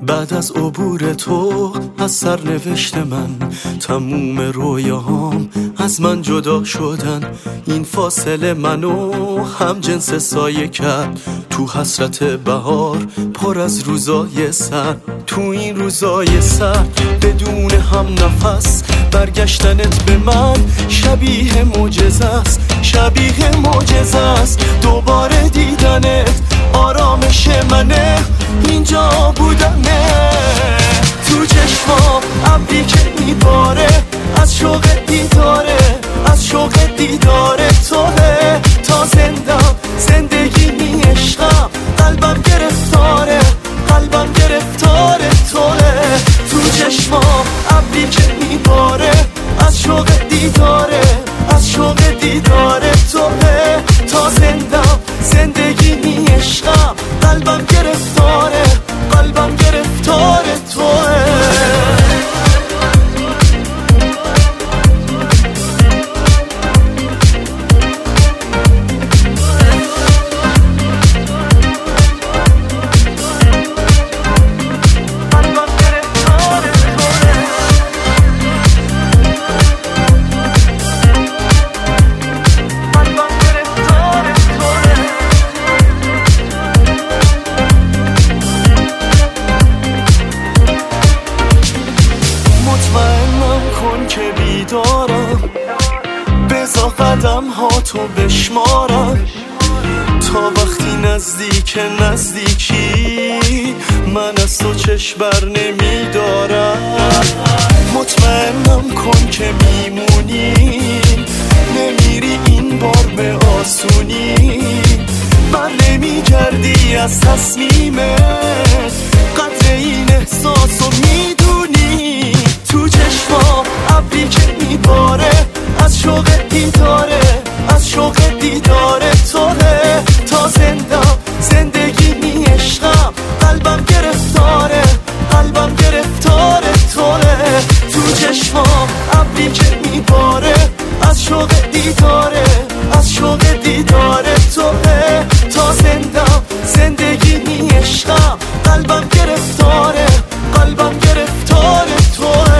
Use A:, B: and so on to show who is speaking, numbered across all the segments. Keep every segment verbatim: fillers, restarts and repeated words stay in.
A: بعد از عبور تو از سرنوشت من تموم رویاهام از من جدا شدن. این فاصله منو هم جنس سایه کرد تو حسرت بهار پر از روزای سر. تو این روزای سر بدون هم نفس برگشتنت به من شبیه معجزه است، شبیه معجزه است. دوباره دیدنت آرامش منه، اینجا بودنه. تو چشمام ابری که میباره از شوق دیداره، از شوق دیداره توه. تا زندم زندگی می عشقم، قلبم گرفتاره، قلبم گرفتاره توه. تو چشمام ابری که میباره از شوق دیداره، از شوق دیداره توه. تا زندم زندگی می عشقم، قلبم گرفتاره، قلبم گرفتاره توه. که بیدارم بزا قدم ها تو بشمارم تا وقتی نزدیک نزدیکی من از تو چشم بر نمیدارم. مطمئنم کن که میمونی، نمیری این بار به آسونی. بر نمیگردی از تصمیمت، قدر این احساسو میدونی. تو چشمام ابری که میباره از شوق دیداره، از شوق دیداره توه. تا زندم زندگی می عشقم، قلبم گرفتاره، قلبم گرفتاره توه. تو چشمام ابری که میباره از شوق دیداره، از شوق دیداره توه. تا زندم زندگی می عشقم، قلبم گرفتاره، قلبم گرفتاره توه.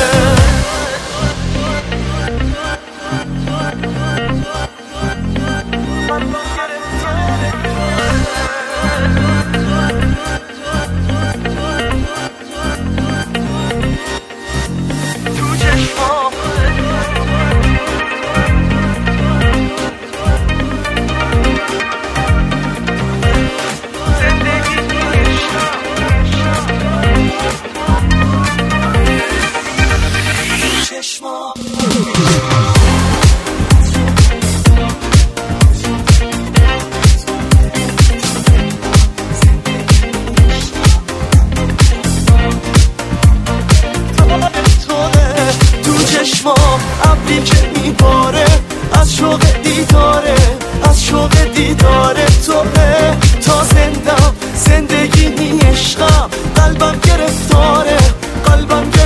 A: ابری که میباره از شوق دیداره، از شوق دیداره توه. تا زندم زندگی می عشقم، قلبم گرفتاره، قلبم گرفتاره.